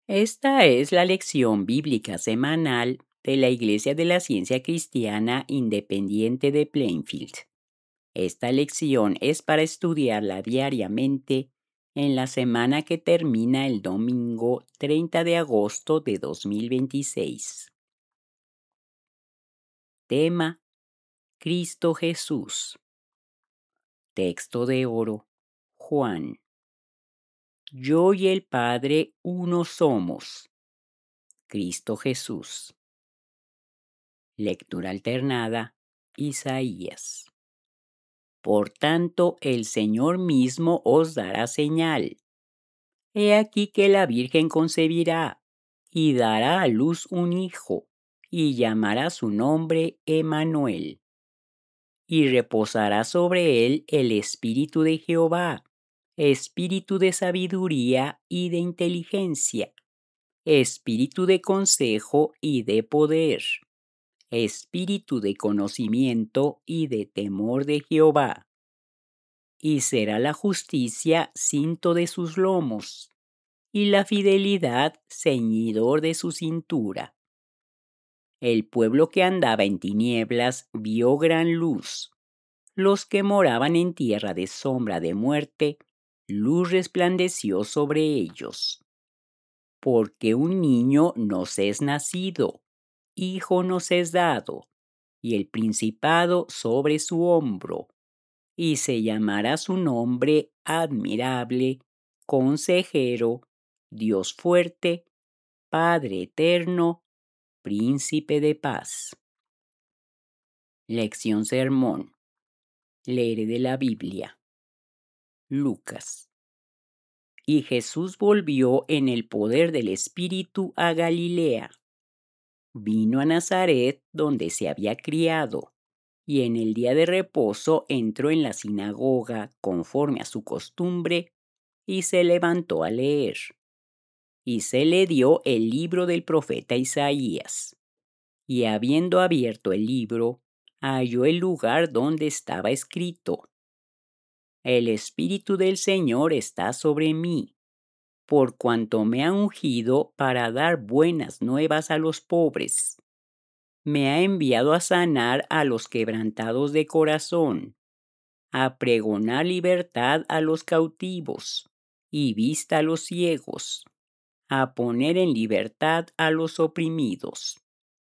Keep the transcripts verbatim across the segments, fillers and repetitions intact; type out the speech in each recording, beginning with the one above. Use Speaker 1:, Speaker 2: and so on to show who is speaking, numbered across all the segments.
Speaker 1: Esta es la lección bíblica semanal de la Iglesia de la Ciencia Cristiana Independiente de Plainfield. Esta lección es para estudiarla diariamente en la semana que termina el domingo treinta de agosto de dos mil veintiséis. Tema: Cristo Jesús. Texto de oro: Juan. Yo y el Padre uno somos. Cristo Jesús. Lectura alternada: Isaías. Por tanto, el Señor mismo os dará señal. He aquí que la Virgen concebirá y dará a luz un hijo, y llamará su nombre Emmanuel. Y reposará sobre él el Espíritu de Jehová, Espíritu de sabiduría y de inteligencia, Espíritu de consejo y de poder, Espíritu de conocimiento y de temor de Jehová. Y será la justicia cinto de sus lomos, y la fidelidad ceñidor de su cintura. El pueblo que andaba en tinieblas vio gran luz. Los que moraban en tierra de sombra de muerte, luz resplandeció sobre ellos. Porque un niño nos es nacido, hijo nos es dado, y el principado sobre su hombro, y se llamará su nombre Admirable, Consejero, Dios fuerte, Padre eterno, Príncipe de paz. Lección Sermón. Leeré de la Biblia. Lucas. Y Jesús volvió en el poder del Espíritu a Galilea. Vino a Nazaret, donde se había criado, y en el día de reposo entró en la sinagoga conforme a su costumbre, y se levantó a leer. Y se le dio el libro del profeta Isaías. Y habiendo abierto el libro, halló el lugar donde estaba escrito: El Espíritu del Señor está sobre mí, por cuanto me ha ungido para dar buenas nuevas a los pobres. Me ha enviado a sanar a los quebrantados de corazón, a pregonar libertad a los cautivos y vista a los ciegos, a poner en libertad a los oprimidos.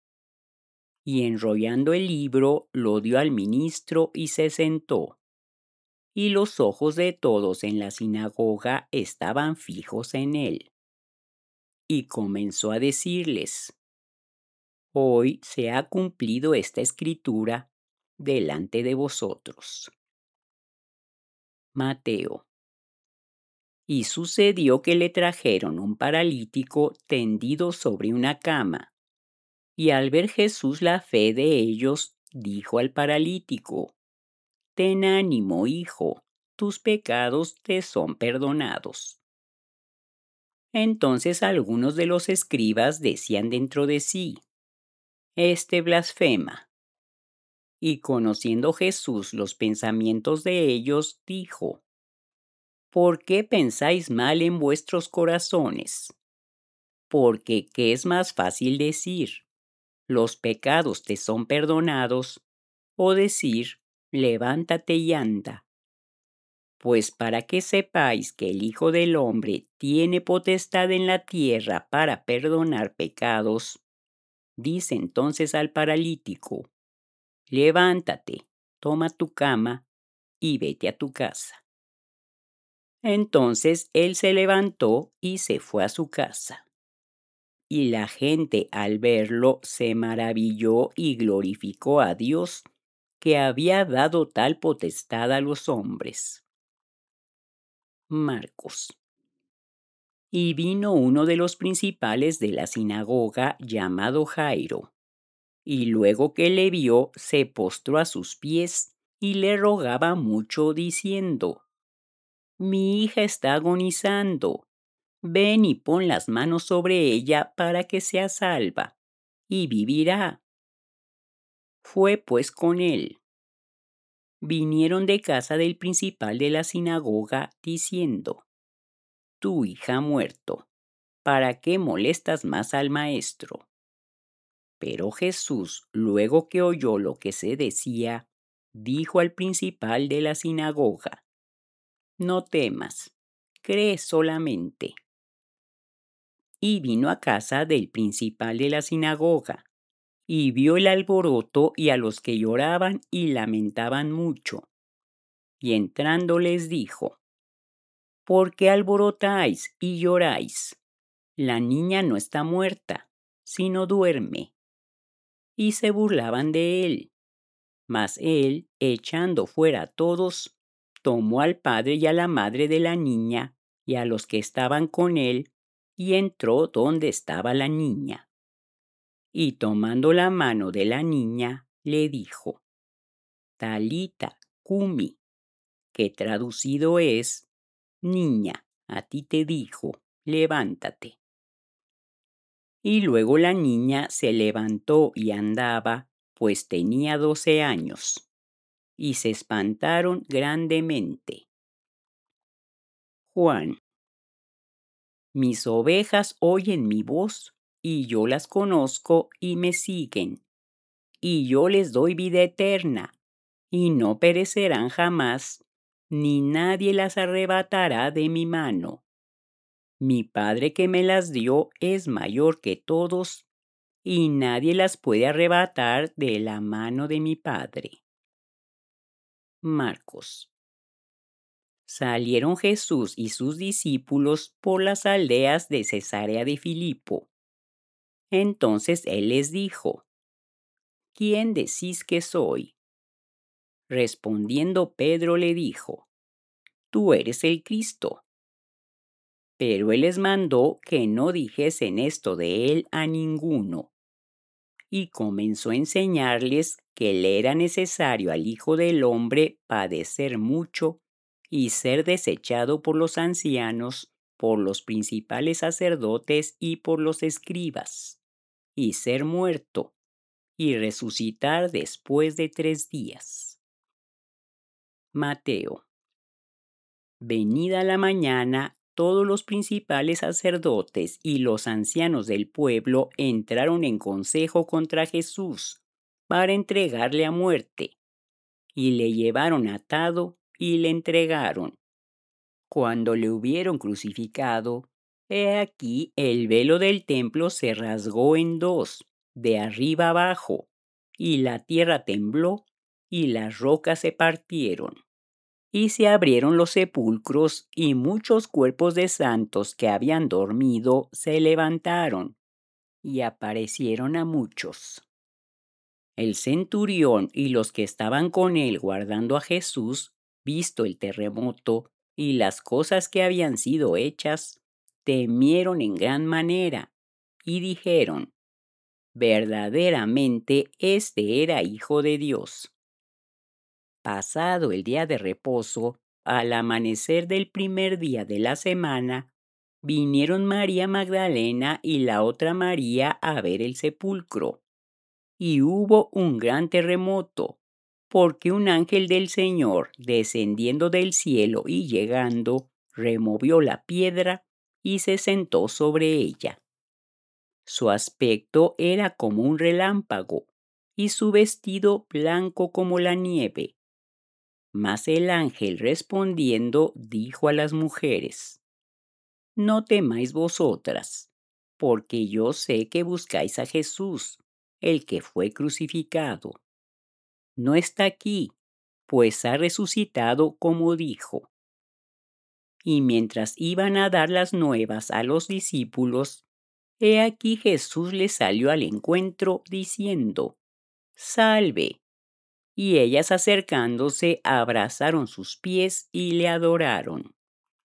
Speaker 1: Y enrollando el libro, lo dio al ministro y se sentó. Y los ojos de todos en la sinagoga estaban fijos en él. Y comenzó a decirles: Hoy se ha cumplido esta escritura delante de vosotros. Mateo. Y sucedió que le trajeron un paralítico tendido sobre una cama. Y al ver Jesús la fe de ellos, dijo al paralítico: Ten ánimo, hijo, tus pecados te son perdonados. Entonces algunos de los escribas decían dentro de sí: Este blasfema. Y conociendo Jesús los pensamientos de ellos, dijo: ¿Por qué pensáis mal en vuestros corazones? Porque ¿qué es más fácil decir: Los pecados te son perdonados, o decir: Levántate y anda? Pues para que sepáis que el Hijo del Hombre tiene potestad en la tierra para perdonar pecados, dice entonces al paralítico: Levántate, toma tu cama y vete a tu casa. Entonces él se levantó y se fue a su casa. Y la gente al verlo se maravilló y glorificó a Dios, que había dado tal potestad a los hombres. Marcos. Y vino uno de los principales de la sinagoga llamado Jairo, y luego que le vio se postró a sus pies y le rogaba mucho diciendo: Mi hija está agonizando, ven y pon las manos sobre ella para que sea salva, y vivirá. Fue pues con él. Vinieron de casa del principal de la sinagoga diciendo: Tu hija ha muerto, ¿para qué molestas más al maestro? Pero Jesús, luego que oyó lo que se decía, dijo al principal de la sinagoga: No temas, cree solamente. Y vino a casa del principal de la sinagoga, y vio el alboroto y a los que lloraban y lamentaban mucho. Y entrando les dijo: ¿Por qué alborotáis y lloráis? La niña no está muerta, sino duerme. Y se burlaban de él. Mas él, echando fuera a todos, tomó al padre y a la madre de la niña y a los que estaban con él, y entró donde estaba la niña. Y tomando la mano de la niña, le dijo: Talita cumi, que traducido es: Niña, a ti te dijo, levántate. Y luego la niña se levantó y andaba, pues tenía doce años, y se espantaron grandemente. Juan: Mis ovejas oyen mi voz, y yo las conozco y me siguen, y yo les doy vida eterna, y no perecerán jamás, ni nadie las arrebatará de mi mano. Mi Padre que me las dio es mayor que todos, y nadie las puede arrebatar de la mano de mi Padre. Marcos. Salieron Jesús y sus discípulos por las aldeas de Cesarea de Filipo. Entonces él les dijo: ¿Quién decís que soy? Respondiendo Pedro le dijo: Tú eres el Cristo. Pero él les mandó que no dijesen esto de él a ninguno. Y comenzó a enseñarles que le era necesario al Hijo del Hombre padecer mucho y ser desechado por los ancianos, por los principales sacerdotes y por los escribas, y ser muerto, y resucitar después de tres días. Mateo. Venida la mañana, todos los principales sacerdotes y los ancianos del pueblo entraron en consejo contra Jesús para entregarle a muerte, y le llevaron atado y le entregaron. Cuando le hubieron crucificado, he aquí el velo del templo se rasgó en dos, de arriba abajo, y la tierra tembló, y las rocas se partieron. Y se abrieron los sepulcros, y muchos cuerpos de santos que habían dormido se levantaron, y aparecieron a muchos. El centurión y los que estaban con él guardando a Jesús, visto el terremoto y las cosas que habían sido hechas, temieron en gran manera, y dijeron: Verdaderamente este era Hijo de Dios. Pasado el día de reposo, al amanecer del primer día de la semana, vinieron María Magdalena y la otra María a ver el sepulcro. Y hubo un gran terremoto, porque un ángel del Señor, descendiendo del cielo y llegando, removió la piedra y se sentó sobre ella. Su aspecto era como un relámpago, y su vestido blanco como la nieve. Mas el ángel respondiendo dijo a las mujeres: No temáis vosotras, porque yo sé que buscáis a Jesús, el que fue crucificado. No está aquí, pues ha resucitado como dijo. Y mientras iban a dar las nuevas a los discípulos, he aquí Jesús les salió al encuentro diciendo: Salve. Y ellas acercándose abrazaron sus pies y le adoraron.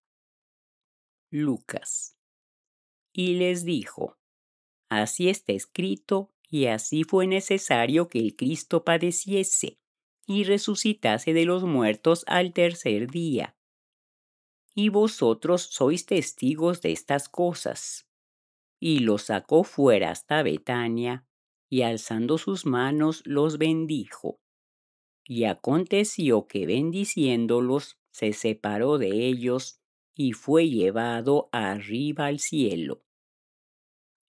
Speaker 1: Lucas. Y les dijo: Así está escrito, y así fue necesario que el Cristo padeciese y resucitase de los muertos al tercer día. Y vosotros sois testigos de estas cosas. Y los sacó fuera hasta Betania, y alzando sus manos los bendijo. Y aconteció que bendiciéndolos se separó de ellos y fue llevado arriba al cielo.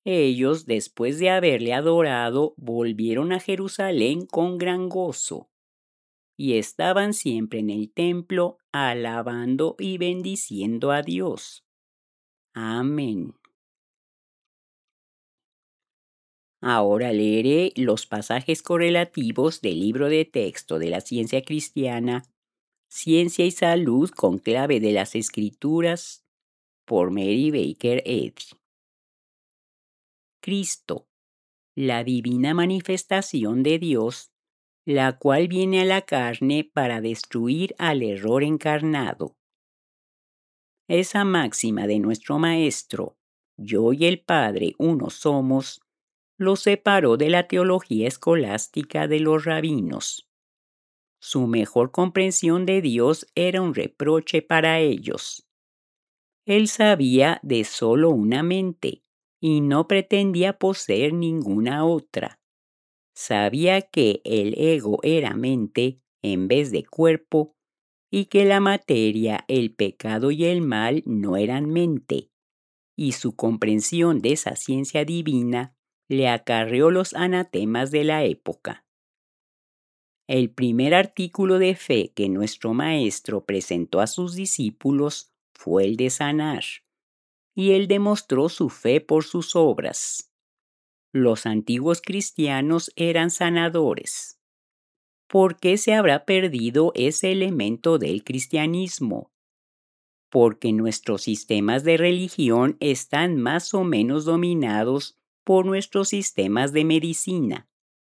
Speaker 1: Ellos, después de haberle adorado, volvieron a Jerusalén con gran gozo, y estaban siempre en el templo alabando y bendiciendo a Dios. Amén. Ahora leeré los pasajes correlativos del libro de texto de la ciencia cristiana, Ciencia y Salud con clave de las Escrituras, por Mary Baker Eddy. Cristo, la divina manifestación de Dios, la cual viene a la carne para destruir al error encarnado. Esa máxima de nuestro Maestro, yo y el Padre uno somos, lo separó de la teología escolástica de los rabinos. Su mejor comprensión de Dios era un reproche para ellos. Él sabía de solo una mente y no pretendía poseer ninguna otra. Sabía que el ego era mente en vez de cuerpo y que la materia, el pecado y el mal no eran mente, y su comprensión de esa ciencia divina le acarreó los anatemas de la época. El primer artículo de fe que nuestro Maestro presentó a sus discípulos fue el de sanar, y él demostró su fe por sus obras. Los antiguos cristianos eran sanadores. ¿Por qué se habrá perdido ese elemento del cristianismo? Porque nuestros sistemas de religión están más o menos dominados por nuestros sistemas de medicina.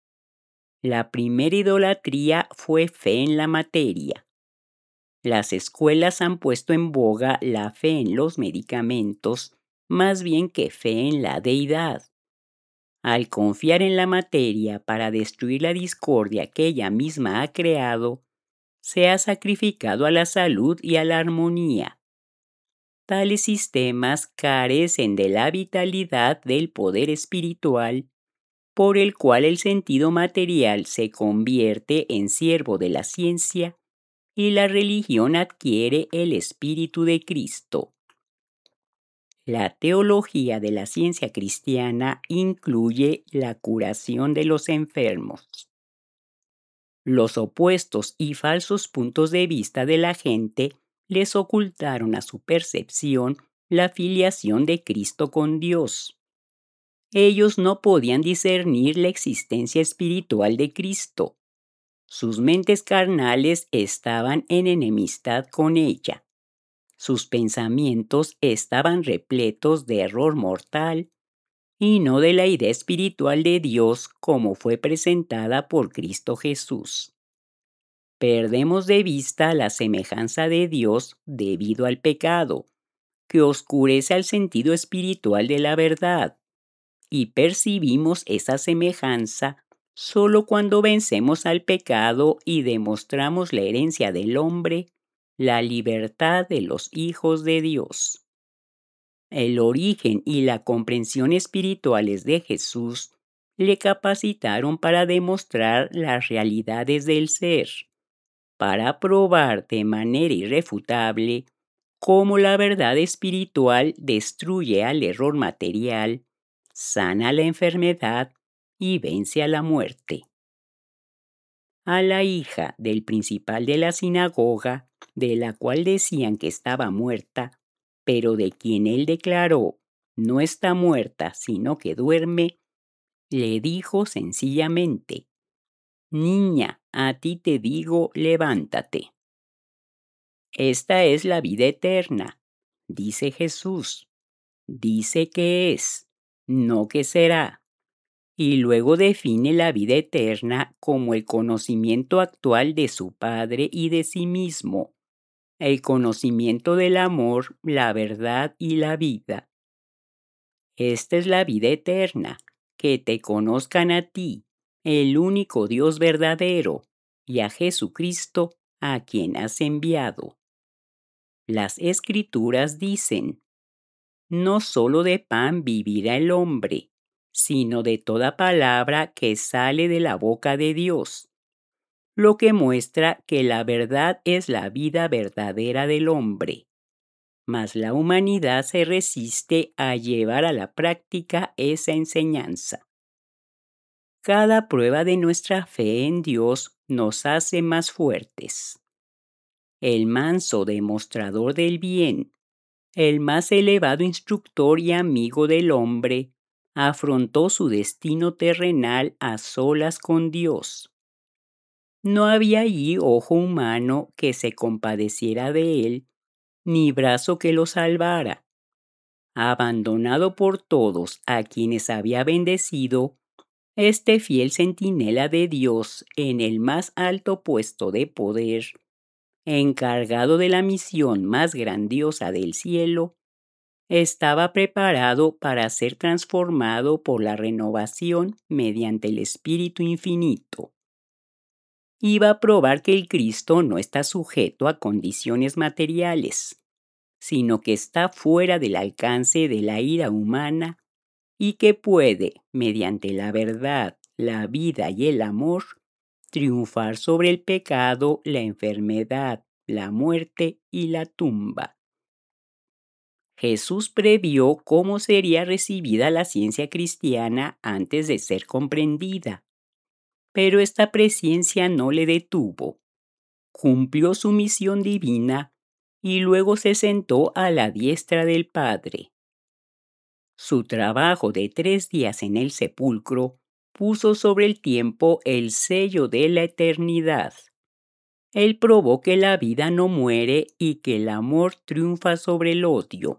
Speaker 1: La primera idolatría fue fe en la materia. Las escuelas han puesto en boga la fe en los medicamentos más bien que fe en la deidad. Al confiar en la materia para destruir la discordia que ella misma ha creado, se ha sacrificado a la salud y a la armonía. Tales sistemas carecen de la vitalidad del poder espiritual por el cual el sentido material se convierte en siervo de la ciencia y la religión adquiere el espíritu de Cristo. La teología de la ciencia cristiana incluye la curación de los enfermos. Los opuestos y falsos puntos de vista de la gente les ocultaron a su percepción la filiación de Cristo con Dios. Ellos no podían discernir la existencia espiritual de Cristo. Sus mentes carnales estaban en enemistad con ella. Sus pensamientos estaban repletos de error mortal y no de la idea espiritual de Dios como fue presentada por Cristo Jesús. Perdemos de vista la semejanza de Dios debido al pecado, que oscurece el sentido espiritual de la verdad, y percibimos esa semejanza solo cuando vencemos al pecado y demostramos la herencia del hombre, la libertad de los hijos de Dios. El origen y la comprensión espirituales de Jesús le capacitaron para demostrar las realidades del ser, para probar de manera irrefutable cómo la verdad espiritual destruye al error material, sana la enfermedad y vence a la muerte. A la hija del principal de la sinagoga, de la cual decían que estaba muerta, pero de quien él declaró, no está muerta, sino que duerme, le dijo sencillamente, Niña, a ti te digo, levántate. Esta es la vida eterna, dice Jesús. Dice que es, no que será. Y luego define la vida eterna como el conocimiento actual de su Padre y de sí mismo, el conocimiento del amor, la verdad y la vida. Esta es la vida eterna, que te conozcan a ti, el único Dios verdadero, y a Jesucristo, a quien has enviado. Las Escrituras dicen, no solo de pan vivirá el hombre, sino de toda palabra que sale de la boca de Dios, lo que muestra que la verdad es la vida verdadera del hombre. mas la humanidad se resiste a llevar a la práctica esa enseñanza. Cada prueba de nuestra fe en Dios nos hace más fuertes. El manso demostrador del bien, el más elevado instructor y amigo del hombre, afrontó su destino terrenal a solas con Dios. No había allí ojo humano que se compadeciera de él, ni brazo que lo salvara. Abandonado por todos a quienes había bendecido, este fiel centinela de Dios en el más alto puesto de poder, encargado de la misión más grandiosa del cielo, estaba preparado para ser transformado por la renovación mediante el Espíritu Infinito. Iba a probar que el Cristo no está sujeto a condiciones materiales, sino que está fuera del alcance de la ira humana y que puede, mediante la verdad, la vida y el amor, triunfar sobre el pecado, la enfermedad, la muerte y la tumba. Jesús previó cómo sería recibida la ciencia cristiana antes de ser comprendida, pero esta presciencia no le detuvo. Cumplió su misión divina y luego se sentó a la diestra del Padre. Su trabajo de tres días en el sepulcro puso sobre el tiempo el sello de la eternidad. Él probó que la vida no muere y que el amor triunfa sobre el odio.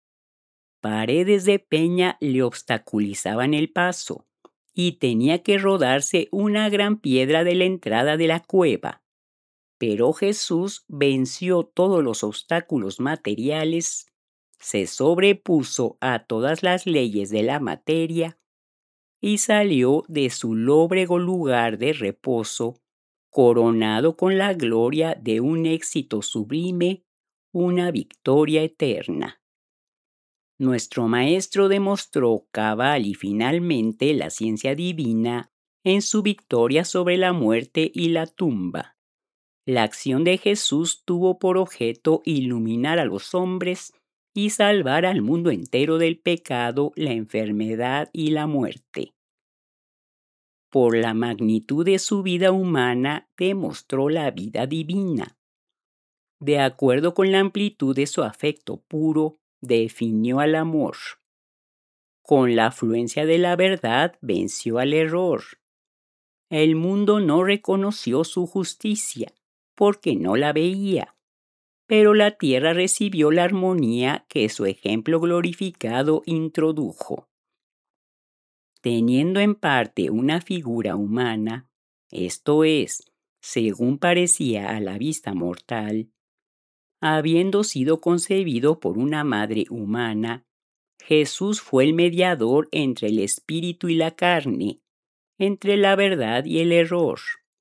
Speaker 1: Paredes de peña le obstaculizaban el paso y tenía que rodarse una gran piedra de la entrada de la cueva. Pero Jesús venció todos los obstáculos materiales, se sobrepuso a todas las leyes de la materia y salió de su lóbrego lugar de reposo, coronado con la gloria de un éxito sublime, una victoria eterna. Nuestro Maestro demostró cabal y finalmente la ciencia divina en su victoria sobre la muerte y la tumba. La acción de Jesús tuvo por objeto iluminar a los hombres y salvar al mundo entero del pecado, la enfermedad y la muerte. Por la magnitud de su vida humana, demostró la vida divina. De acuerdo con la amplitud de su afecto puro, definió al amor. Con la afluencia de la verdad, venció al error. El mundo no reconoció su justicia, porque no la veía. Pero la tierra recibió la armonía que su ejemplo glorificado introdujo. Teniendo en parte una figura humana, esto es, según parecía a la vista mortal, habiendo sido concebido por una madre humana, Jesús fue el mediador entre el espíritu y la carne, entre la verdad y el error.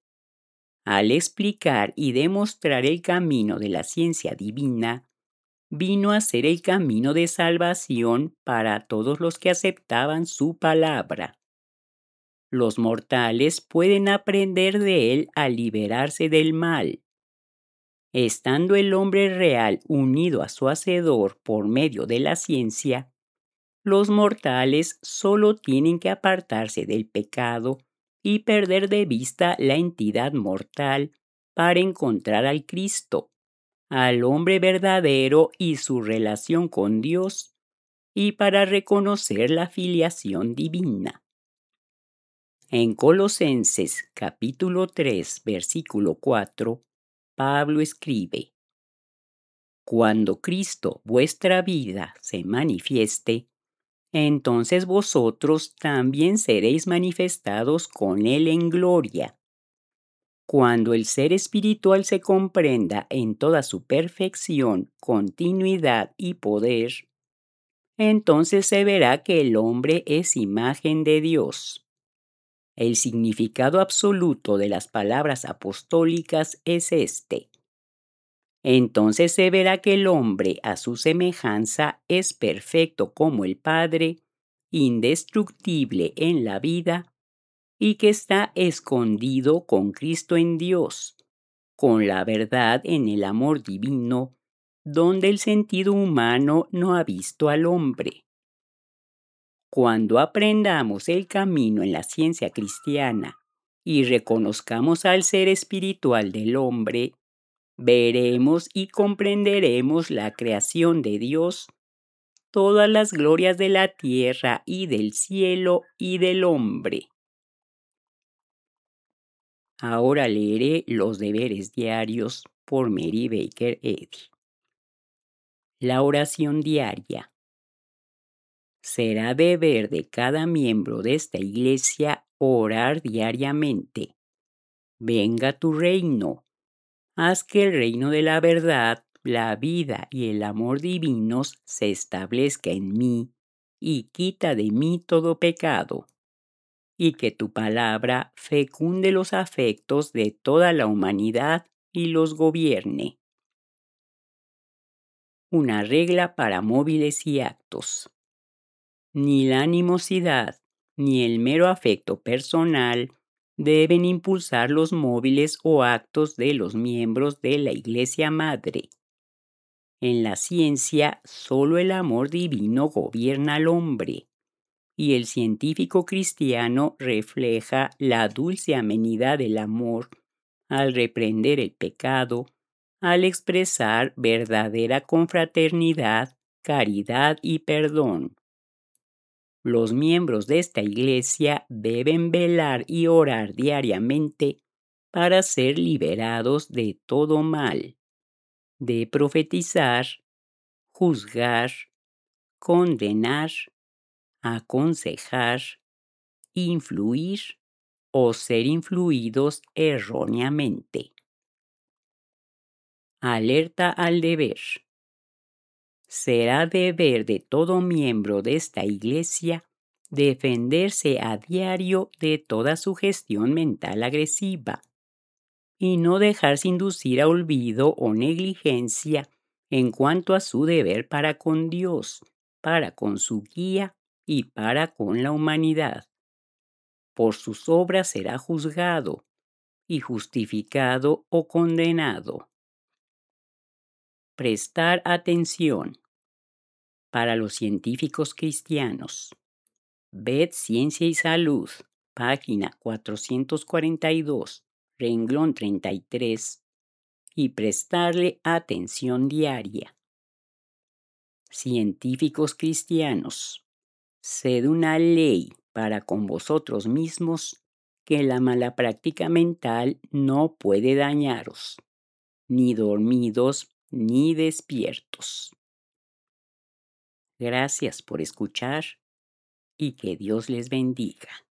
Speaker 1: Al explicar y demostrar el camino de la ciencia divina, vino a ser el camino de salvación para todos los que aceptaban su palabra. Los mortales pueden aprender de él a liberarse del mal. Estando el hombre real unido a su Hacedor por medio de la ciencia, los mortales solo tienen que apartarse del pecado y perder de vista la entidad mortal para encontrar al Cristo, al hombre verdadero y su relación con Dios, y para reconocer la filiación divina. En Colosenses capítulo tres, versículo cuatro, Pablo escribe: Cuando Cristo vuestra vida se manifieste, entonces vosotros también seréis manifestados con Él en gloria. Cuando el ser espiritual se comprenda en toda su perfección, continuidad y poder, entonces se verá que el hombre es imagen de Dios. El significado absoluto de las palabras apostólicas es este. Entonces se verá que el hombre a su semejanza es perfecto como el Padre, indestructible en la vida, y que está escondido con Cristo en Dios, con la verdad en el amor divino, donde el sentido humano no ha visto al hombre. Cuando aprendamos el camino en la ciencia cristiana y reconozcamos al ser espiritual del hombre, veremos y comprenderemos la creación de Dios, todas las glorias de la tierra y del cielo y del hombre. Ahora leeré los deberes diarios por Mary Baker Eddy. La oración diaria. Será deber de cada miembro de esta iglesia orar diariamente. Venga tu reino. Haz que el reino de la verdad, la vida y el amor divinos se establezca en mí y quita de mí todo pecado. Y que tu palabra fecunde los afectos de toda la humanidad y los gobierne. Una regla para móviles y actos. Ni la animosidad ni el mero afecto personal deben impulsar los móviles o actos de los miembros de la Iglesia Madre. En la ciencia, solo el amor divino gobierna al hombre, y el científico cristiano refleja la dulce amenidad del amor al reprender el pecado, al expresar verdadera confraternidad, caridad y perdón. Los miembros de esta iglesia deben velar y orar diariamente para ser liberados de todo mal, de profetizar, juzgar, condenar, aconsejar, influir o ser influidos erróneamente. Alerta al deber. Será deber de todo miembro de esta iglesia defenderse a diario de toda sugestión mental agresiva y no dejarse inducir a olvido o negligencia en cuanto a su deber para con Dios, para con su guía y para con la humanidad. Por sus obras será juzgado y justificado o condenado. Prestar atención. Para los científicos cristianos. Ved Ciencia y Salud, página cuatrocientos cuarenta y dos, renglón treinta y tres, y prestarle atención diaria. Científicos cristianos, sed una ley para con vosotros mismos que la mala práctica mental no puede dañaros, ni dormidos ni despiertos. Gracias por escuchar y que Dios les bendiga.